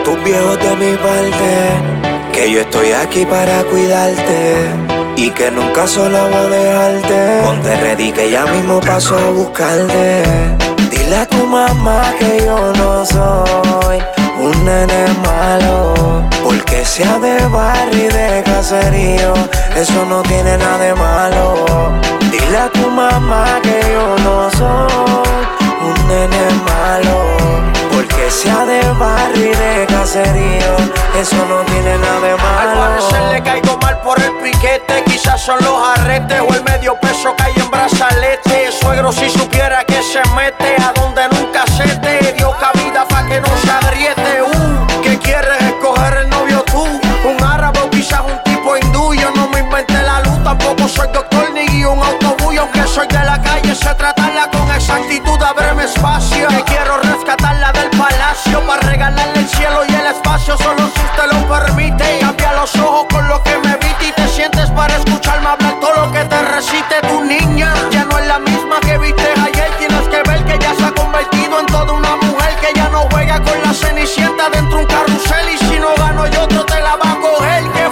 tus viejos de mi parte, que yo estoy aquí para cuidarte y que nunca sola voy a dejarte. Ponte ready que ya mismo paso a buscarte. Dile a tu mamá que yo no soy un nene malo, porque sea de barrio y de caserío, eso no tiene nada de malo. Dile a tu mamá que yo no soy un nene malo, porque sea de barrio y de caserío, eso no tiene nada de malo. Al parecer le caigo mal por el piquete, quizás son los arretes o el medio peso que hay en brazalete. Suegro si supiera que se mete a donde nunca se te dio cabida pa' que no se agriete. ¿Qué quieres escoger el novio tú? Un árabe o quizás un tipo hindú. Yo no me inventé la luz, tampoco soy doctor ni guío un autobús. Aunque soy de la calle, sé tratarla con exactitud, ábreme espacio. Que quiero rescatarla del palacio para regalarle el cielo y el espacio, solo si usted lo permite. Cambia los ojos con lo que me viste y te sientes para escucharme hablar todo lo que te recite. Tu niña ya no es la misma que viste ayer. Tienes que ver que ya se ha convertido en toda una mujer, que ya no juega con la cenicienta dentro de un carrusel. Y si no gano yo, otro te la va a coger. ¿Qué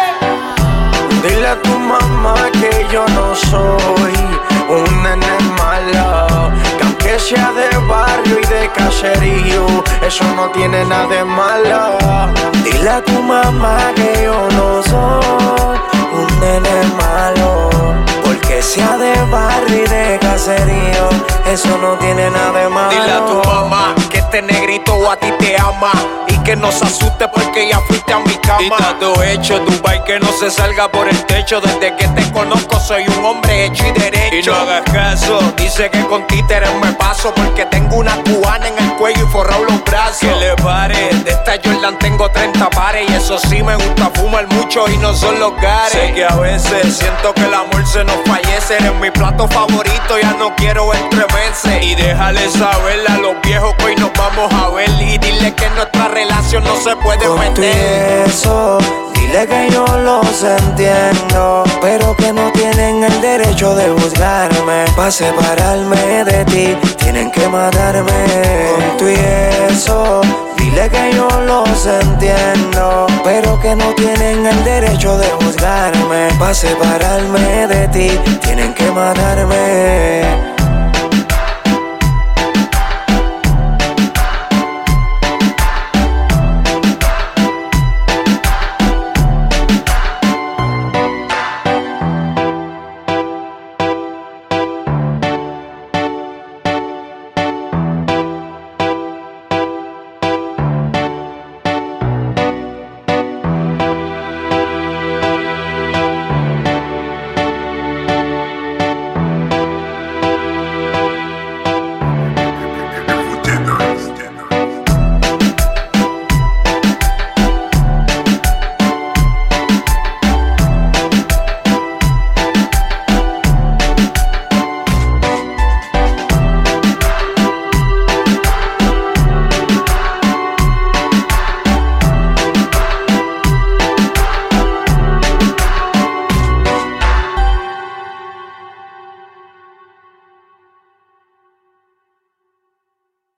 fue? Dile a tu mamá que yo no soy un nene malo, que aunque sea de barrio y de caserío, eso no tiene nada de malo. Dile a tu mamá que yo no soy un nene malo, porque sea de barrio y de caserío, eso no tiene nada de malo. Dile a tu mamá que este negrito a ti te ama y que no se asuste porque ya fuiste a mi cama. Y está todo hecho, Dubai que no se salga por el techo. Desde que te conozco soy un hombre hecho y derecho. Y no hagas caso, dice que con títeres me paso, porque tengo una cubana en el cuello y forrado los brazos. Que le pare, de esta Jordan tengo 30 pares. Y eso sí me gusta fumar mucho y no son los gares. Sé que a veces siento que el amor se nos fallece. Eres mi plato favorito, ya no quiero entreverse. Y déjale saber a los viejos que hoy nos vamos a ver. Y dile que nuestra relación no se puede perder. Eso, dile que yo los entiendo, pero que no tienen el derecho de juzgarme. Pa' separarme de ti, tienen que matarme. Con tu y eso, dile que yo los entiendo, pero que no tienen el derecho de juzgarme. Pa' separarme de ti, tienen que matarme.